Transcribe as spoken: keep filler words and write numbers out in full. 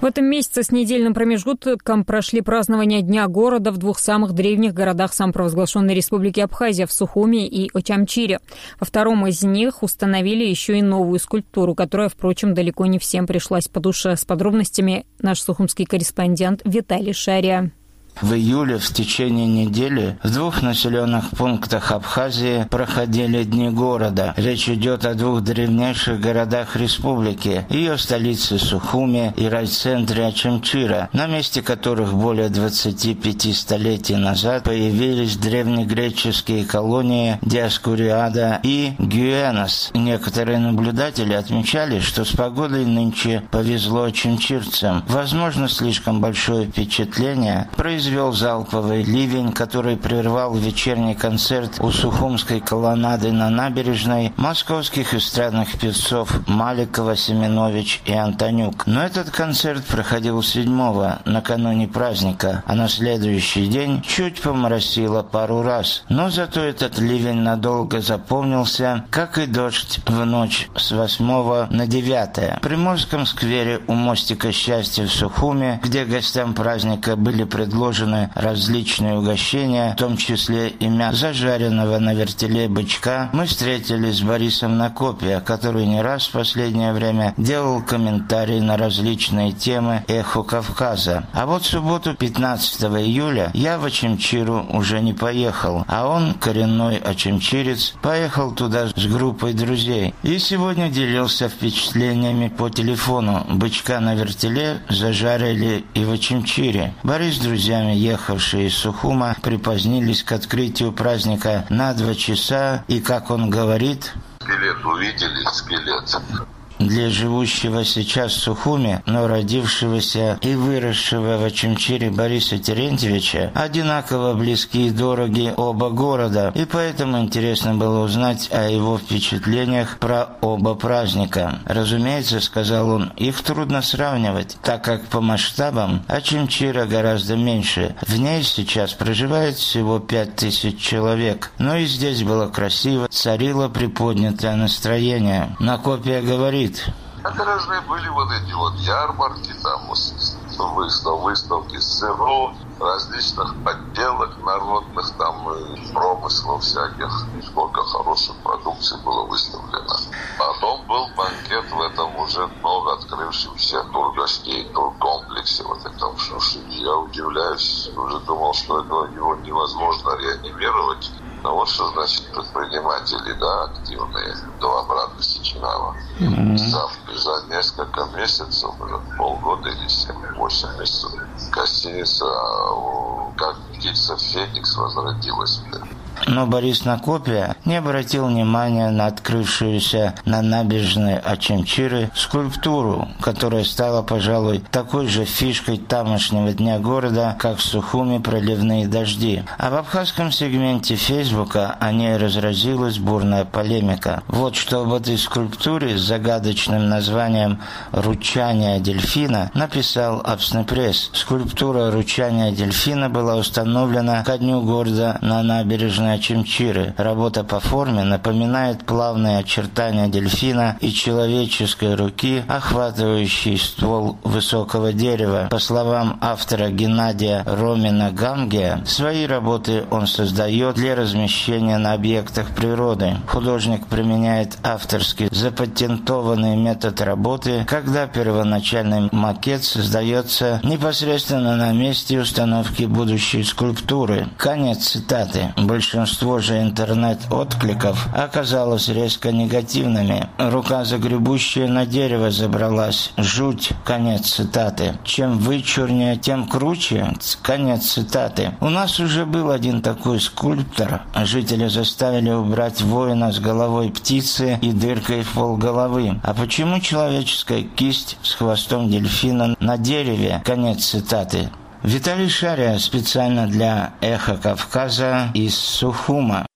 В этом месяце с недельным промежутком прошли празднования Дня города в двух самых древних городах самопровозглашенной Республики Абхазия в Сухуми и Очамчире. Во втором из них установили еще и новую скульптуру, которая, впрочем, далеко не всем пришлась по душе. С подробностями наш сухумский корреспондент Виталий Шария. В июле в течение недели в двух населенных пунктах Абхазии проходили Дни города. Речь идет о двух древнейших городах республики, ее столице Сухуми и райцентре Очамчира, на месте которых более двадцати пяти столетий назад появились древнегреческие колонии Диоскуриада и Гюэнос. Некоторые наблюдатели отмечали, что с погодой нынче повезло очамчирцам. Возможно, слишком большое впечатление произвело Произвел залповый ливень, который прервал вечерний концерт у Сухумской колоннады на набережной московских эстрадных певцов Маликова, Семенович и Антонюк. Но этот концерт проходил седьмого, накануне праздника, а на следующий день чуть поморосило пару раз. Но зато этот ливень надолго запомнился, как и дождь в ночь с восьмого на девятое. В Приморском сквере у мостика счастья в Сухуми, где гостям праздника были предложены различные угощения, в том числе и мясо зажаренного на вертеле бычка, мы встретились с Борисом Накопия, который не раз в последнее время делал комментарии на различные темы «Эхо Кавказа». А вот в субботу, пятнадцатого июля, я в Очамчиру уже не поехал, а он, коренной очамчирец, поехал туда с группой друзей. И сегодня делился впечатлениями по телефону. Бычка на вертеле зажарили и в Очамчире. Борис с друзьями, ехавшие из Сухума, припозднились к открытию праздника на два часа, и, как он говорит, скелет увидели, скелет. Для живущего сейчас в Сухуми, но родившегося и выросшего в Очамчире Бориса Терентьевича одинаково близки и дороги оба города, и поэтому интересно было узнать о его впечатлениях про оба праздника. Разумеется, сказал он, их трудно сравнивать, так как по масштабам Очамчира гораздо меньше. В ней сейчас проживает всего пять тысяч человек, но и здесь было красиво, царило приподнятое настроение. Накопия говорит: это разные были вот эти вот ярмарки, там выстав, выставки сыров, различных подделок народных, там промыслов всяких. Сколько хорошей продукции было выставлено. Потом был банкет в этом уже много открывшемся тургашке, туркомплексе. Вот этом, что я удивляюсь, уже думал, что этого его невозможно реанимировать. Но вот что значит предприниматели, да, активные, два брата Сеченава. Mm-hmm. За, за несколько месяцев, уже полгода или семь-восемь месяцев, гостиница, как птица Феникс, возродилась. Но Борис Накопия не обратил внимания на открывшуюся на набережной Очамчиры скульптуру, которая стала, пожалуй, такой же фишкой тамошнего Дня города, как в Сухуми проливные дожди. А в абхазском сегменте Фейсбука о ней разразилась бурная полемика. Вот что об этой скульптуре с загадочным названием «Ручание дельфина» написал Абснепресс. Скульптура «Ручание дельфина» была установлена ко Дню города на набережной Очамчиры. Работа по форме напоминает плавные очертания дельфина и человеческой руки, охватывающей ствол высокого дерева. По словам автора Геннадия Ромина-Гамгия, свои работы он создает для размещения на объектах природы. Художник применяет авторский запатентованный метод работы, когда первоначальный макет создается непосредственно на месте установки будущей скульптуры. Конец цитаты. Большинство же интернет-откликов оказалось резко негативными. Рука загребущая на дерево забралась. Жуть. Конец цитаты. Чем вычурнее, тем круче. Конец цитаты. У нас уже был один такой скульптор. Жители заставили убрать воина с головой птицы и дыркой в полголовы. А почему человеческая кисть с хвостом дельфина на дереве? Конец цитаты. Виталий Шария специально для «Эхо Кавказа» из Сухума.